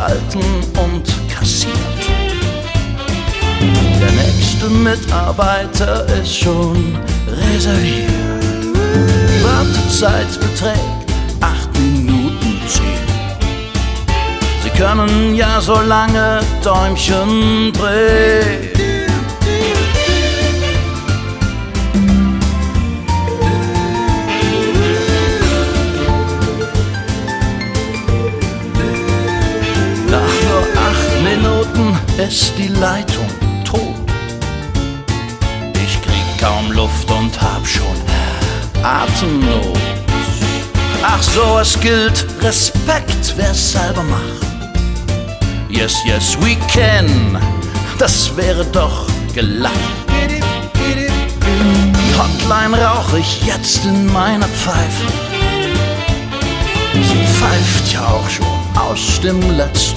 gehalten und kassiert. Der nächste Mitarbeiter ist schon reserviert. Die Wartezeit beträgt 8 Minuten 10. Sie können ja so lange Däumchen drehen. Nach nur 8 Minuten ist die Leitung tot. Ich krieg kaum Luft und hab schon Atemnot. Ach so, es gilt Respekt, wer's selber macht. Yes, yes, we can, das wäre doch gelacht. Die Hotline rauche ich jetzt in meiner Pfeife. Sie pfeift ja auch schon aus dem letzten